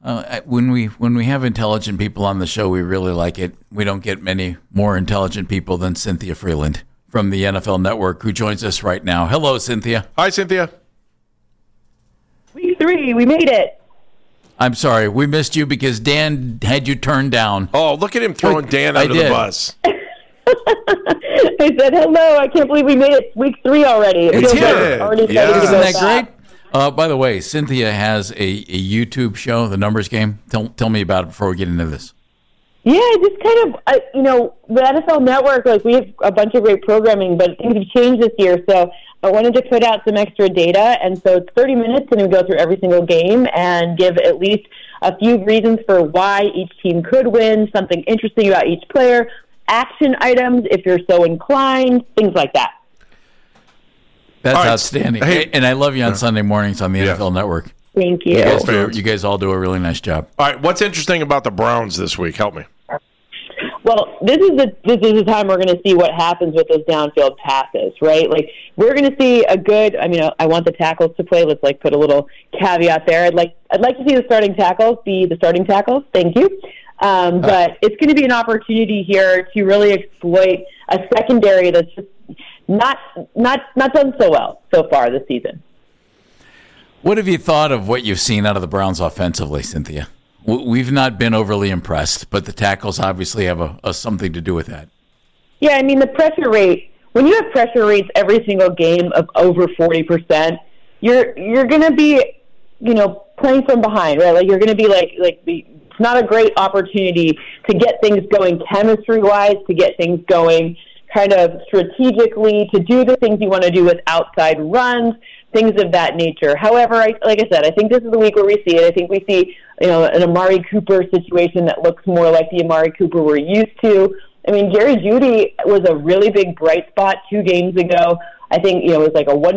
When we have intelligent people on the show, we really like it. We don't get many more intelligent people than Cynthia Freeland from the NFL Network, who joins us right now. Hello, Cynthia. Hi, Cynthia. Week 3, we made it. I'm sorry, we missed you because Dan had you turned down. Oh, look at him throwing Dan under the bus. I said, hello, I can't believe we made it week 3 already. It's here. Isn't that great? By the way, Cynthia has a YouTube show, The Numbers Game. Tell me about it before we get into this. Yeah, just kind of, the NFL Network, we have a bunch of great programming, but things have changed this year, so I wanted to put out some extra data, and so it's 30 minutes, and we go through every single game and give at least a few reasons for why each team could win, something interesting about each player, action items, if you're so inclined, things like that. That's outstanding. Hey, and I love you on Sunday mornings on the NFL Network. Thank you. You guys all do a really nice job. All right, what's interesting about the Browns this week? Help me. Well, this is the time we're going to see what happens with those downfield passes, right? We're going to see a good. I want the tackles to play. Let's put a little caveat there. I'd like to see the starting tackles be the starting tackles. Thank you. But it's going to be an opportunity here to really exploit a secondary that's just not done so well so far this season. What have you thought of what you've seen out of the Browns offensively, Cynthia? We've not been overly impressed, but the tackles obviously have something to do with that. Yeah, the pressure rate, when you have pressure rates every single game of over 40%, you're going to be, playing from behind, right? You're going to be it's not a great opportunity to get things going chemistry-wise, to get things going kind of strategically, to do the things you want to do with outside runs, things of that nature. However, like I said, I think this is the week where we see it. I think we see, an Amari Cooper situation that looks more like the Amari Cooper we're used to. Jerry Jeudy was a really big bright spot 2 games ago. I think, it was like a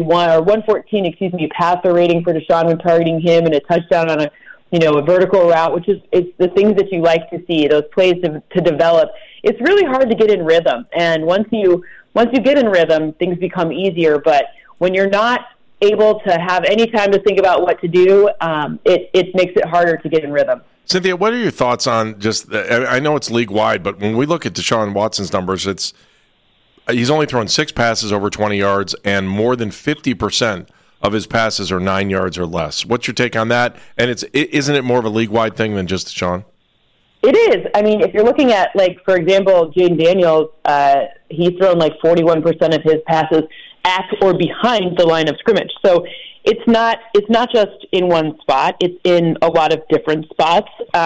114, passer rating for Deshaun when targeting him and a touchdown on a vertical route, which is the things that you like to see, those plays to develop. It's really hard to get in rhythm. And once you get in rhythm, things become easier. But when you're not able to have any time to think about what to do, it makes it harder to get in rhythm. Cynthia, what are your thoughts on I know it's league-wide, but when we look at Deshaun Watson's numbers, he's only thrown 6 passes over 20 yards, and more than 50% of his passes are 9 yards or less. What's your take on that? And isn't it more of a league-wide thing than just Deshaun? It is. If you're looking at, for example, Jaden Daniels, he's thrown 41% of his passes at or behind the line of scrimmage. So it's not just in one spot. It's in a lot of different spots.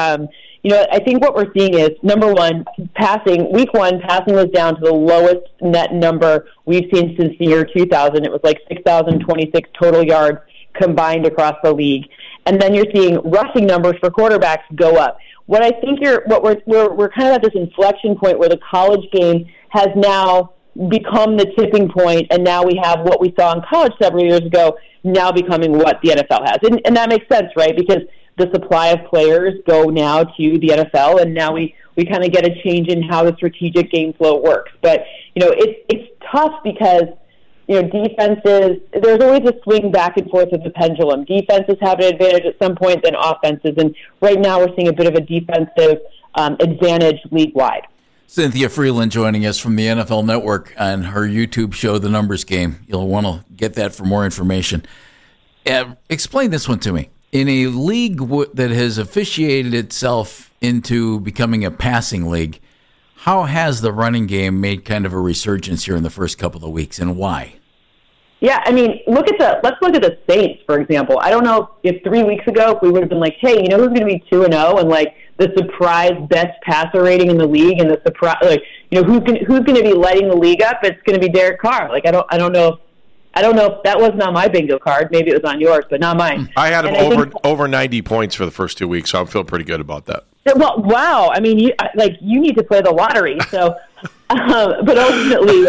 I think what we're seeing is, number one, passing. Week 1, passing was down to the lowest net number we've seen since the year 2000. It was 6,026 total yards combined across the league. And then you're seeing rushing numbers for quarterbacks go up. What I think we're kind of at this inflection point where the college game has now become the tipping point, and now we have what we saw in college several years ago now becoming what the NFL has. And that makes sense, right? Because the supply of players go now to the NFL, and now we kind of get a change in how the strategic game flow works. But, it's tough because, defenses, there's always a swing back and forth of the pendulum. Defenses have an advantage at some point than offenses, and right now we're seeing a bit of a defensive advantage league-wide. Cynthia Freeland joining us from the NFL Network on her YouTube show, The Numbers Game. You'll want to get that for more information. Explain this one to me. In a league that has officiated itself into becoming a passing league, how has the running game made kind of a resurgence here in the first couple of weeks, and why? Yeah, let's look at the Saints, for example. I don't know if 3 weeks ago if we would have been like, hey, who's going to be 2-0 and the surprise best passer rating in the league, and the surprise who's going to be lighting the league up? It's going to be Derek Carr. I don't know if that wasn't on my bingo card. Maybe it was on yours, but not mine. I had him over 90 points for the first 2 weeks, so I feel pretty good about that. Well, wow. You need to play the lottery. So, but ultimately,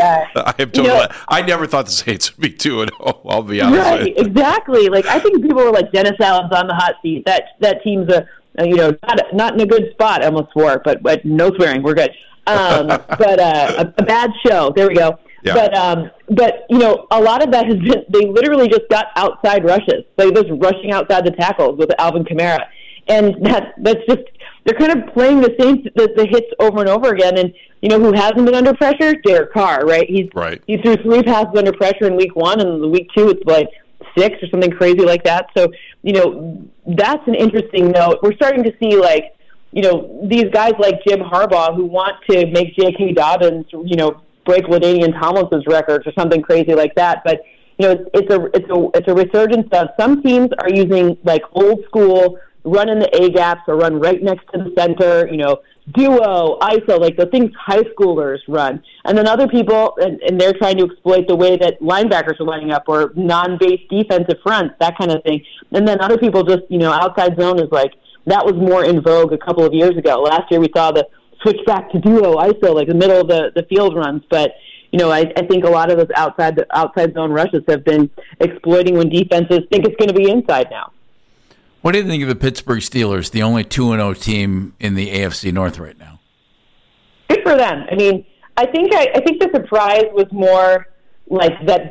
I never thought the Saints would be 2-0. I'll be honest. Right, exactly. I think people were like, Dennis Allen's on the hot seat. That team's not in a good spot. I almost swore, but no swearing. We're good. But a bad show. There we go. Yeah. But a lot of that has been, they literally just got outside rushes. They just rushing outside the tackles with Alvin Kamara. And that's just, they're kind of playing the hits over and over again. And, who hasn't been under pressure? Derek Carr, right? He threw 3 passes under pressure in week 1, and in week 2 it's like 6 or something crazy like that. So, that's an interesting note. We're starting to see, like, these guys like Jim Harbaugh who want to make J.K. Dobbins, break LaDainian Tomlinson's records or something crazy like that. But, it's a resurgence of some teams are using, like, old school, run in the A-gaps or run right next to the center, duo, ISO, like the things high schoolers run. And then other people, and they're trying to exploit the way that linebackers are lining up or non-base defensive fronts, that kind of thing. And then other people just, outside zone is like, that was more in vogue a couple of years ago. Last year we saw the switch back to duo, ISO, like the middle of the field runs. But, I think a lot of those outside zone rushes have been exploiting when defenses think it's going to be inside now. What do you think of the Pittsburgh Steelers, the only 2-0 team in the AFC North right now? Good for them. I mean, I think the surprise was more like that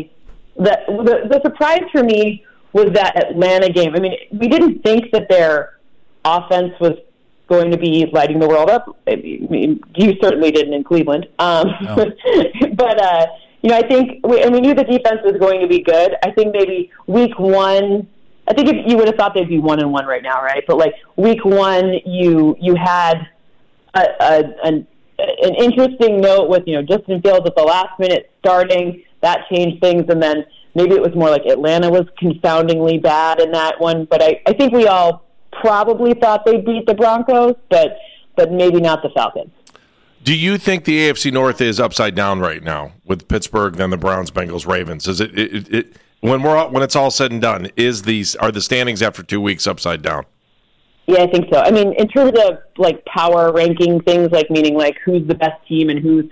the surprise for me was that Atlanta game. I mean, we didn't think that their offense was going to be lighting the world up. I mean, you certainly didn't in Cleveland. No. But I think we knew the defense was going to be good. I think maybe week 1. I think if you would have thought they'd be 1-1 right now, right? But like week 1, you had an interesting note with Justin Fields at the last minute starting. That changed things, and then maybe it was more like Atlanta was confoundingly bad in that one. But I think we all probably thought they'd beat the Broncos, but maybe not the Falcons. Do you think the AFC North is upside down right now with Pittsburgh, then the Browns, Bengals, Ravens? Is it when it's all said and done, are the standings after 2 weeks upside down? Yeah, I think so. I mean, in terms of like power ranking things, like meaning like who's the best team and who's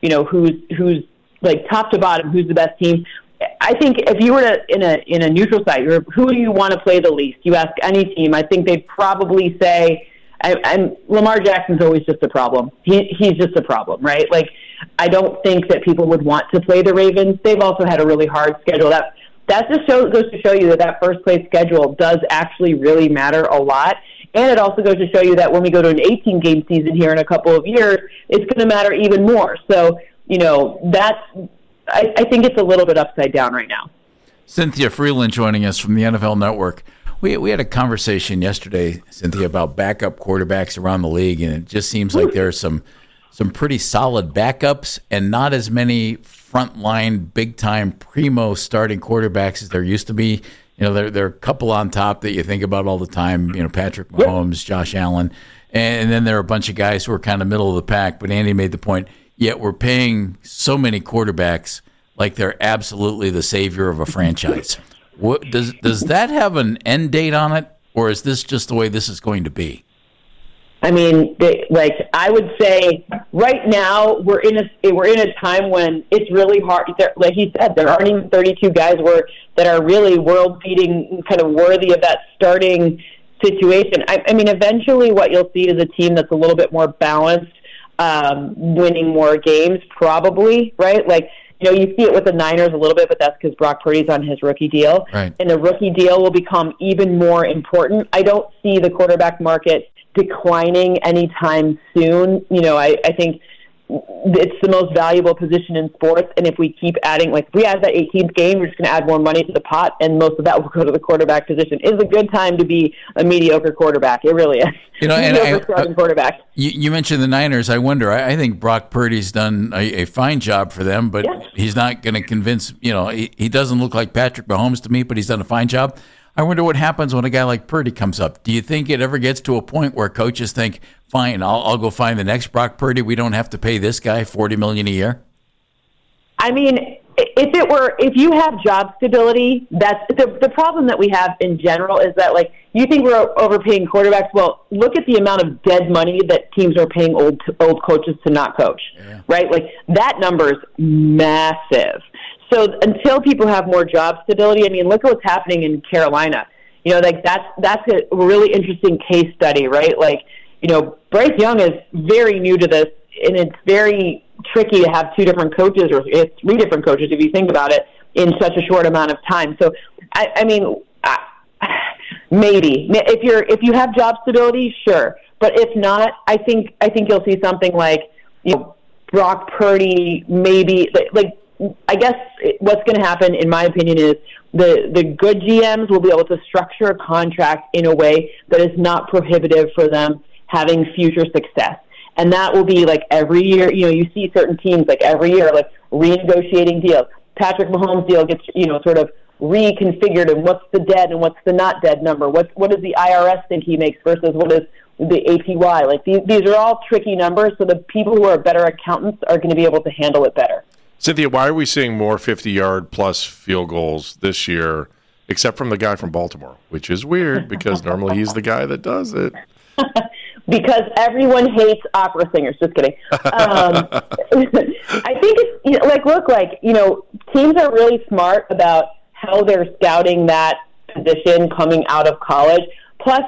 like top to bottom, who's the best team. I think if you were in a neutral site, who do you want to play the least? You ask any team, I think they'd probably say, and Lamar Jackson's always just a problem. He's just a problem, right? Like, I don't think that people would want to play the Ravens. They've also had a really hard schedule. That just goes to show you that first place schedule does actually really matter a lot. And it also goes to show you that when we go to an 18-game season here in a couple of years, it's going to matter even more. So, I think it's a little bit upside down right now. Cynthia Freeland joining us from the NFL Network. We had a conversation yesterday, Cynthia, about backup quarterbacks around the league, and it just seems like there are some pretty solid backups and not as many frontline, big-time, primo starting quarterbacks as there used to be. There are a couple on top that you think about all the time, Patrick Mahomes, Josh Allen, and then there are a bunch of guys who are kind of middle of the pack. But Andy made the point, yet we're paying so many quarterbacks like they're absolutely the savior of a franchise. Does that have an end date on it, or is this just the way this is going to be? I mean, I would say right now we're in a time when it's really hard. Like he said, there aren't even 32 guys that are really world-beating, kind of worthy of that starting situation. I mean, eventually what you'll see is a team that's a little bit more balanced, winning more games, probably, right? Like, you see it with the Niners a little bit, but that's because Brock Purdy's on his rookie deal. Right. And the rookie deal will become even more important. I don't see the quarterback market declining anytime soon. I think it's the most valuable position in sports, and if we keep adding, like if we add that 18th game, we're just going to add more money to the pot, and most of that will go to the quarterback position. It's a good time to be a mediocre quarterback. It really is. Mediocre starting quarterback. You mentioned the Niners. I wonder. I think Brock Purdy's done a fine job for them, but he's not going to convince. He doesn't look like Patrick Mahomes to me, but he's done a fine job. I wonder what happens when a guy like Purdy comes up. Do you think it ever gets to a point where coaches think, fine, I'll go find the next Brock Purdy. We don't have to pay this guy $40 million a year? I mean, if you have job stability, that's the problem that we have in general is that, like, you think we're overpaying quarterbacks. Well, look at the amount of dead money that teams are paying old coaches to not coach, right? Like, that number is massive. So until people have more job stability, I mean, look at what's happening in Carolina. That's a really interesting case study, right? Like, Bryce Young is very new to this, and it's very tricky to have 2 different coaches or 3 different coaches if you think about it in such a short amount of time. So, maybe if you have job stability, sure. But if not, I think you'll see something like, Brock Purdy, maybe. Like I guess what's going to happen, in my opinion, is the good GMs will be able to structure a contract in a way that is not prohibitive for them having future success. And that will be like every year, you see certain teams like every year, like renegotiating deals. Patrick Mahomes' deal gets, sort of reconfigured, and what's the dead and what's the not dead number? What does the IRS think he makes versus what is the APY? Like these are all tricky numbers, so the people who are better accountants are going to be able to handle it better. Cynthia, why are we seeing more 50-yard plus field goals this year, except from the guy from Baltimore, which is weird because normally he's the guy that does it? Because everyone hates opera singers. Just kidding. I think it's teams are really smart about how they're scouting that position coming out of college. Plus,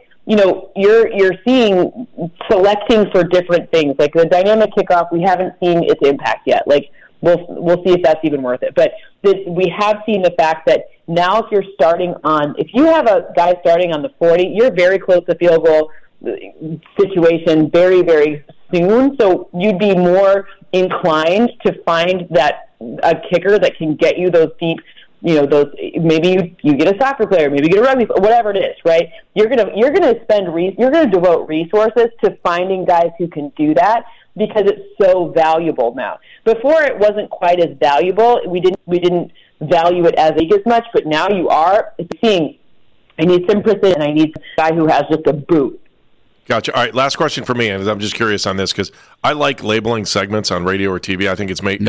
you're seeing selecting for different things. Like the dynamic kickoff, we haven't seen its impact yet. Like we'll see if that's even worth it. But we have seen the fact that now if you have a guy starting on the 40, you're very close to field goal situation very, very soon. So you'd be more inclined to find that a kicker that can get you those deep, those, maybe you get a soccer player, maybe you get a rugby player, whatever it is, right? You're going to devote resources to finding guys who can do that because it's so valuable now. Before it wasn't quite as valuable. We didn't value it as much, but now you are seeing, I need some precision. I need a guy who has just a boot. Gotcha. All right, last question for me, and I'm just curious on this because I like labeling segments on radio or TV. I think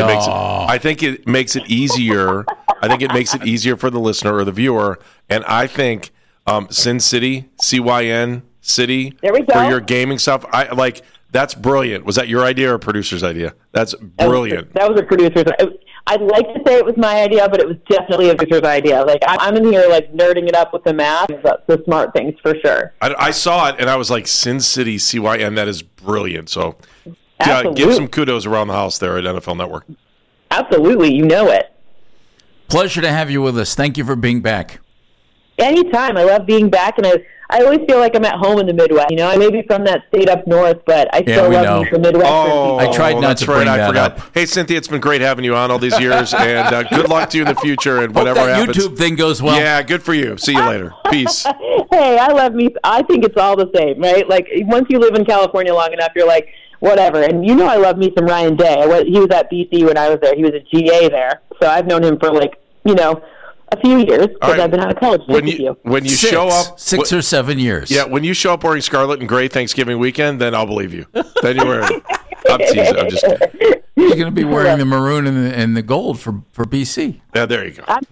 it makes it easier. I think it makes it easier for the listener or the viewer, and I think Sin City, CYN City, there we go. For your gaming stuff. That's brilliant. Was that your idea or a producer's idea? That's brilliant. That was a producer's. I'd like to say it was my idea, but it was definitely a producer's idea. Like I'm in here nerding it up with the math. That's the smart things for sure. I saw it and I was like, Sin City, CYN, that is brilliant. So give some kudos around the house there at NFL Network. Absolutely. You know it. Pleasure to have you with us. Thank you for being back. Anytime. I love being back, and I always feel like I'm at home in the Midwest. I may be from that state up north, but I still love the Midwestern people. I tried not to bring that up. Hey, Cynthia, it's been great having you on all these years, and good luck to you in the future and whatever happens. YouTube thing goes well. Yeah, good for you. See you later. Peace. Hey, I love me. I think it's all the same, right? Like, once you live in California long enough, you're like, whatever. And I love me some Ryan Day. He was at BC when I was there. He was a GA there. So I've known him for a few years because I've been out of college. When you show up 6 or 7 years. Yeah, when you show up wearing scarlet and gray Thanksgiving weekend, then I'll believe you. Then you're wearing. I'm teasing. I'm just kidding. You're going to be wearing the maroon and the gold for BC. Yeah, there you go. I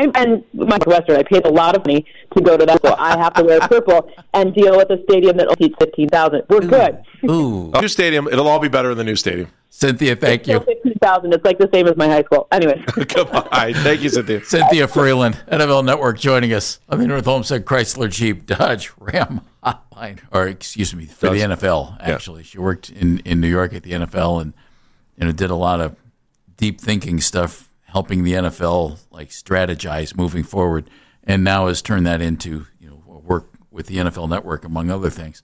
paid a lot of money to go to that, so I have to wear purple and deal with a stadium that only seats 15,000. We're good. Ooh. New stadium. It'll all be better in the new stadium. Cynthia, thank you. 15,000. It's like the same as my high school. Anyway. Come on. Thank you, Cynthia. Cynthia Freeland, NFL Network, joining us on the North Homestead Chrysler Jeep Dodge Ram hotline, for the NFL, actually. Yeah. She worked in New York at the NFL and did a lot of deep thinking stuff, helping the NFL strategize moving forward, and now has turned that into work with the NFL Network, among other things.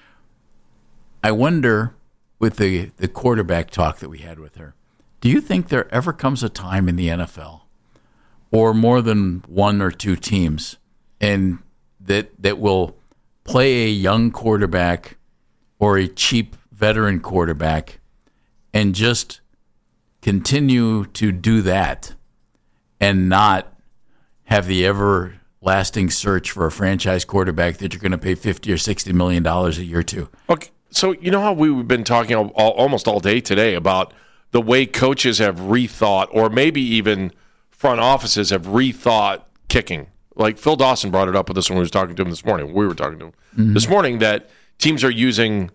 I wonder, with the quarterback talk that we had with her, do you think there ever comes a time in the NFL, or more than one or two teams, and that will play a young quarterback or a cheap veteran quarterback and just continue to do that and not have the everlasting search for a franchise quarterback that you're going to pay $50 or $60 million a year to? Okay, so you know how we've been talking almost all day today about the way coaches have rethought, or maybe even front offices have rethought kicking. Like Phil Dawson brought it up with us when we were talking to him this morning. We were talking to him this morning that teams are using,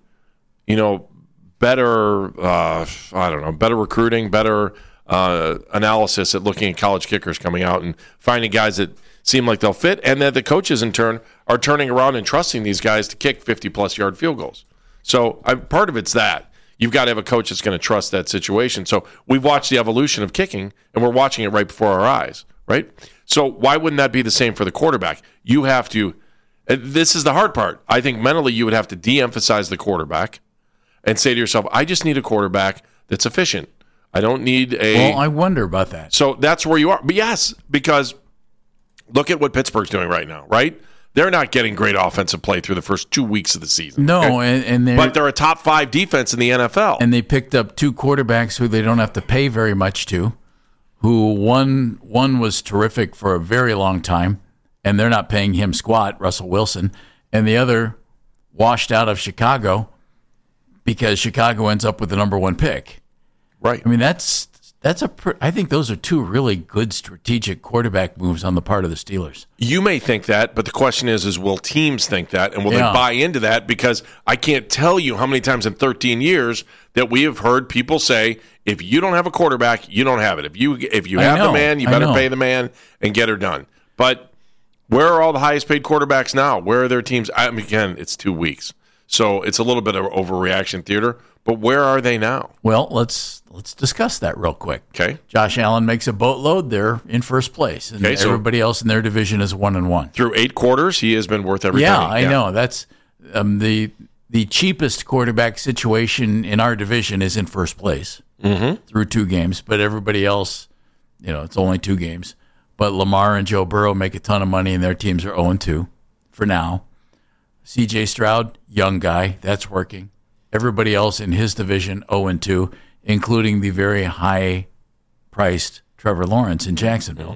better, better recruiting, better analysis at looking at college kickers coming out and finding guys that seem like they'll fit, and that the coaches in turn are turning around and trusting these guys to kick 50-plus yard field goals. So part of it's that. You've got to have a coach that's going to trust that situation. So we've watched the evolution of kicking, and we're watching it right before our eyes, right? So why wouldn't that be the same for the quarterback? You have to This is the hard part. I think mentally you would have to de-emphasize the quarterback and say to yourself, I just need a quarterback that's efficient. I don't need a... Well, I wonder about that. So that's where you are. But yes, because look at what Pittsburgh's doing right now, right? They're not getting great offensive play through the first 2 weeks of the season. No, okay? But they're a top 5 defense in the NFL. And they picked up 2 quarterbacks who they don't have to pay very much to, who one was terrific for a very long time, and they're not paying him squat, Russell Wilson, and the other washed out of Chicago because Chicago ends up with the number 1 pick. Right. I mean, I think those are 2 really good strategic quarterback moves on the part of the Steelers. You may think that, but the question is will teams think that, and will they buy into that? Because I can't tell you how many times in 13 years that we have heard people say, if you don't have a quarterback, you don't have it. If you have the man, you better pay the man and get her done. But where are all the highest paid quarterbacks now? Where are their teams? I mean, again, it's 2 weeks, so it's a little bit of overreaction theater. But where are they now? Well, let's discuss that real quick. Okay. Josh Allen makes a boatload. They're in first place. And everybody else in their division is 1-1. Through 8 quarters, he has been worth every penny. I know. That's the cheapest quarterback situation in our division is in first place through 2 games. But everybody else, it's only 2 games. But Lamar and Joe Burrow make a ton of money, and their teams are 0-2 for now. C.J. Stroud, young guy, that's working. Everybody else in his division 0-2, including the very high-priced Trevor Lawrence in Jacksonville.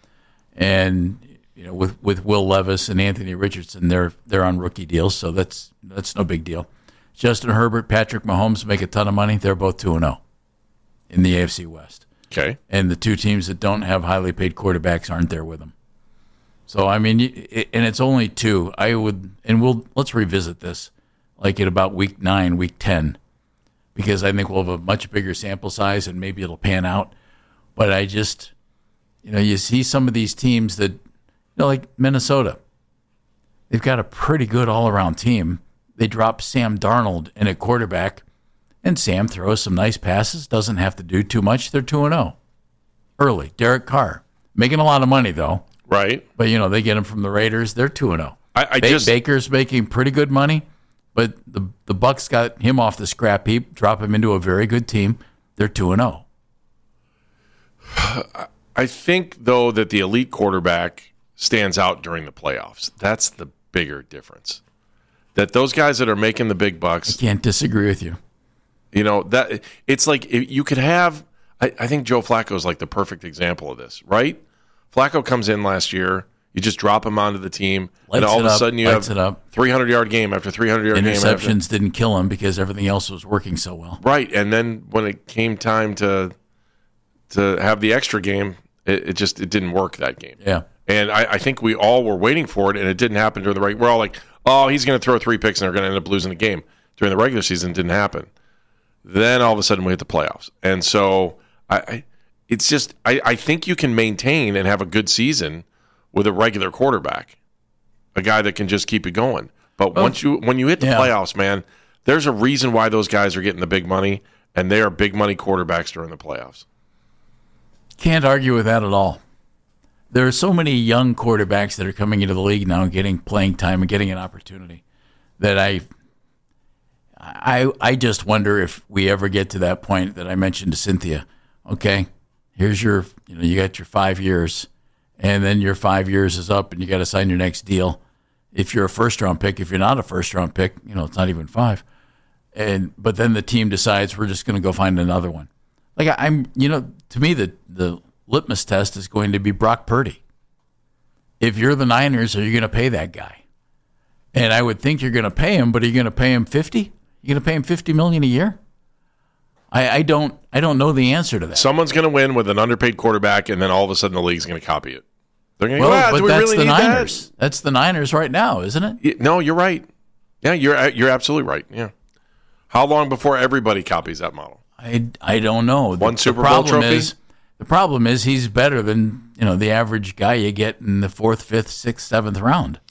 And with Will Levis and Anthony Richardson, they're on rookie deals, so that's no big deal. Justin Herbert, Patrick Mahomes make a ton of money. They're both 2-0 in the AFC West. Okay. And the 2 teams that don't have highly paid quarterbacks aren't there with them. So I mean, and it's only 2. Let's revisit this. Like at about week 9, week 10, because I think we'll have a much bigger sample size and maybe it'll pan out. But I just, you see some of these teams that, like Minnesota, they've got a pretty good all-around team. They drop Sam Darnold in at quarterback, and Sam throws some nice passes, doesn't have to do too much. They're 2-0 early. Derek Carr, making a lot of money, though. Right. But, they get him from the Raiders. They're 2-0. Baker's making pretty good money. But the Bucks got him off the scrap heap, drop him into a very good team. They're 2-0. I think, though, that the elite quarterback stands out during the playoffs. That's the bigger difference. That those guys that are making the big bucks. I can't disagree with you. That it's like you could have. I think Joe Flacco is like the perfect example of this, right? Flacco comes in last year. You just drop him onto the team, and all of a sudden you have 300-yard game after 300-yard game. Interceptions didn't kill him because everything else was working so well. Right, and then when it came time to have the extra game, it didn't work that game. Yeah, and I think we all were waiting for it, and it didn't happen during the regular. We're all like, oh, he's going to throw 3 picks, and they're going to end up losing the game. During the regular season, it didn't happen. Then all of a sudden we hit the playoffs, and so I think you can maintain and have a good season with a regular quarterback, a guy that can just keep it going. But when you hit the playoffs, man, there's a reason why those guys are getting the big money, and they are big money quarterbacks during the playoffs. Can't argue with that at all. There are so many young quarterbacks that are coming into the league now and getting playing time and getting an opportunity that I just wonder if we ever get to that point that I mentioned to Cynthia. Okay, here's you got your 5 years. And then your 5 years is up, and you got to sign your next deal. If you're a first-round pick, if you're not a first-round pick, it's not even 5. But then the team decides we're just going to go find another one. Like to me, the litmus test is going to be Brock Purdy. If you're the Niners, are you going to pay that guy? And I would think you're going to pay him, but are you going to pay him $50? You're going to pay him $50 million a year? I don't know the answer to that. Someone's going to win with an underpaid quarterback, and then all of a sudden the league's going to copy it. They're going to go, but do we that's really the need Niners. That? That's the Niners right now, isn't it? No, you're right. Yeah, you're absolutely right. Yeah. How long before everybody copies that model? I don't know. One Super Bowl trophy? The problem is he's better than the average guy you get in the 4th, 5th, 6th, 7th round.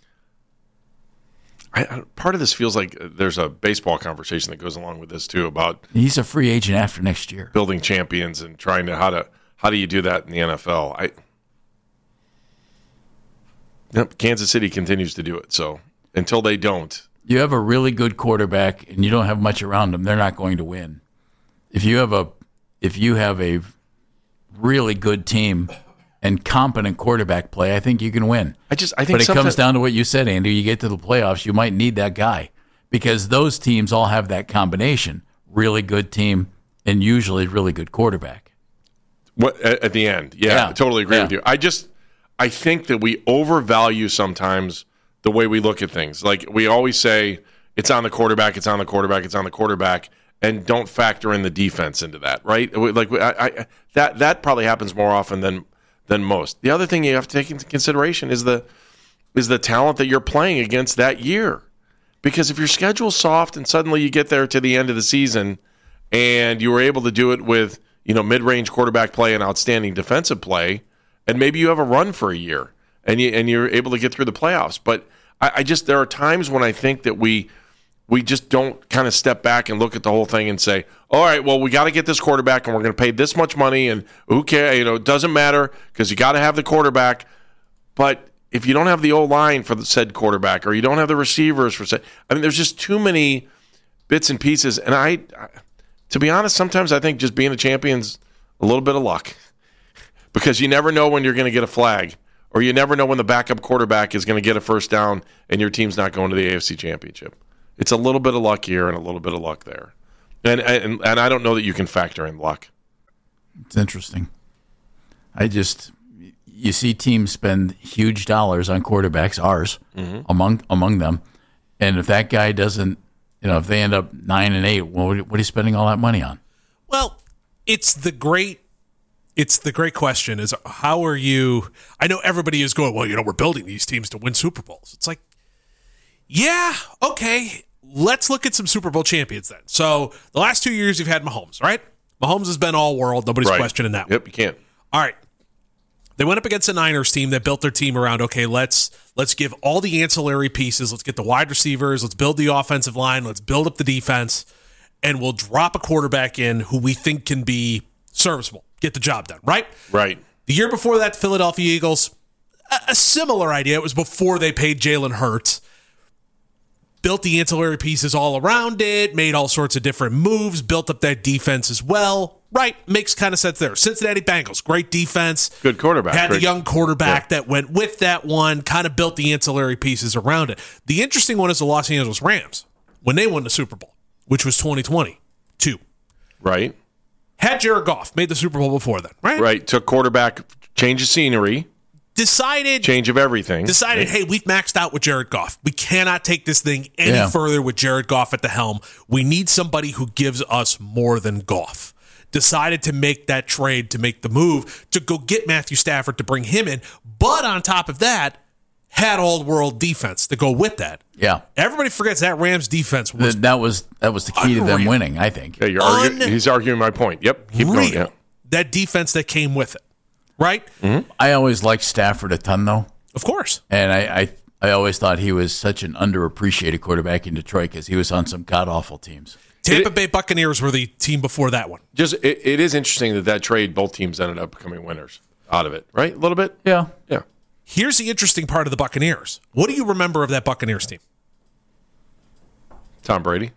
Part of this feels like there's a baseball conversation that goes along with this too about he's a free agent after next year, building champions and trying to how do you do that in the NFL? Kansas City continues to do it, so until they don't. You have a really good quarterback and you don't have much around them, they're not going to win. If you have a really good team and competent quarterback play, I think you can win. I think but it comes down to what you said, Andy. You get to the playoffs, you might need that guy because those teams all have that combination: really good team and usually really good quarterback. What at the end? Yeah. I totally agree with you. I think that we overvalue sometimes the way we look at things. Like we always say, it's on the quarterback, it's on the quarterback, it's on the quarterback, and don't factor in the defense into that, right? Like that probably happens more often than most. The other thing you have to take into consideration is the talent that you're playing against that year. Because if your schedule's soft and suddenly you get there to the end of the season and you were able to do it with, mid-range quarterback play and outstanding defensive play, and maybe you have a run for a year and you're able to get through the playoffs. But there are times when I think that we just don't kind of step back and look at the whole thing and say, all right, well, we got to get this quarterback and we're going to pay this much money and who cares? It doesn't matter because you got to have the quarterback. But if you don't have the O-line for the said quarterback or you don't have the receivers for said, there's just too many bits and pieces. And to be honest, sometimes I think just being a champion's a little bit of luck because you never know when you're going to get a flag or you never know when the backup quarterback is going to get a first down and your team's not going to the AFC Championship. It's a little bit of luck here and a little bit of luck there. And I don't know that you can factor in luck. It's interesting. You see teams spend huge dollars on quarterbacks, ours, among them. And if that guy doesn't, if they end up 9-8, what are you spending all that money on? Well, it's the great question is how are you, I know everybody is going, well, we're building these teams to win Super Bowls. It's like, yeah, okay. Let's look at some Super Bowl champions then. So the last 2 years you've had Mahomes, right? Mahomes has been all world. Nobody's questioning that. Yep, you can't. All right. They went up against a Niners team that built their team around, okay, let's give all the ancillary pieces. Let's get the wide receivers. Let's build the offensive line. Let's build up the defense. And we'll drop a quarterback in who we think can be serviceable. Get the job done, right? Right. The year before that, Philadelphia Eagles, a similar idea. It was before they paid Jalen Hurts. Built the ancillary pieces all around it, made all sorts of different moves, built up that defense as well. Right, makes kind of sense there. Cincinnati Bengals, great defense. Good quarterback. Had the young quarterback that went with that one, kind of built the ancillary pieces around it. The interesting one is the Los Angeles Rams, when they won the Super Bowl, which was 2022. Right. Had Jared Goff, made the Super Bowl before then, right? Right, took quarterback, change of scenery. Change of everything. Decided, hey, we've maxed out with Jared Goff. We cannot take this thing any further with Jared Goff at the helm. We need somebody who gives us more than Goff. Decided to make that trade, to make the move, to go get Matthew Stafford to bring him in. But on top of that, had all-world defense to go with that. Yeah. Everybody forgets that Rams defense was that was the key to them winning, I think. Yeah, he's arguing my point. Yep, keep going. Yeah. That defense that came with it. Right? Mm-hmm. I always liked Stafford a ton, though. Of course. And I always thought he was such an underappreciated quarterback in Detroit because he was on some god-awful teams. Tampa Bay Buccaneers were the team before that one. It is interesting that trade, both teams ended up becoming winners out of it, right? A little bit? Yeah. Yeah. Here's the interesting part of the Buccaneers. What do you remember of that Buccaneers team? Tom Brady.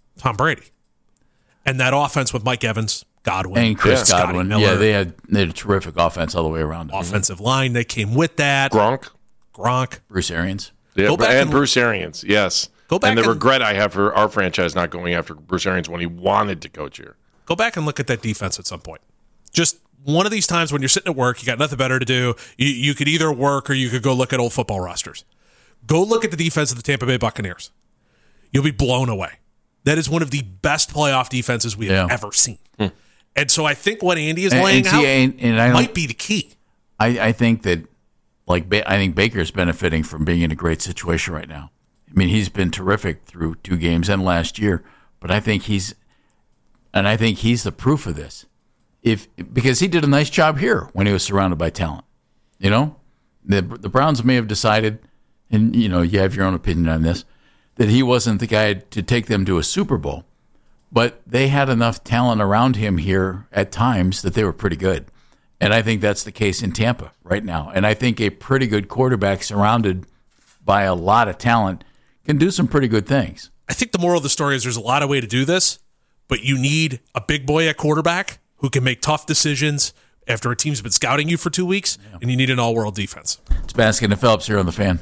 And that offense with Mike Evans, Godwin. And Chris Godwin. Miller. Yeah, they had a terrific offense all the way around. Offensive line that came with that. Gronk. Bruce Arians. Yeah, and Bruce Arians, yes. Go back and the regret I have for our franchise not going after Bruce Arians when he wanted to coach here. Go back and look at that defense at some point. Just one of these times when you're sitting at work, you got nothing better to do. You could either work or you could go look at old football rosters. Go look at the defense of the Tampa Bay Buccaneers. You'll be blown away. That is one of the best playoff defenses we have ever seen. And so I think what Andy is laying out might be the key. I think that, I think Baker's benefiting from being in a great situation right now. I mean, he's been terrific through 2 games and last year, but I think he's the proof of this. Because he did a nice job here when he was surrounded by talent. The Browns may have decided, and you have your own opinion on this, that he wasn't the guy to take them to a Super Bowl. But they had enough talent around him here at times that they were pretty good. And I think that's the case in Tampa right now. And I think a pretty good quarterback surrounded by a lot of talent can do some pretty good things. I think the moral of the story is there's a lot of way to do this, but you need a big boy at quarterback who can make tough decisions after a team's been scouting you for 2 weeks, and you need an all-world defense. It's Baskin and Phelps here on The Fan.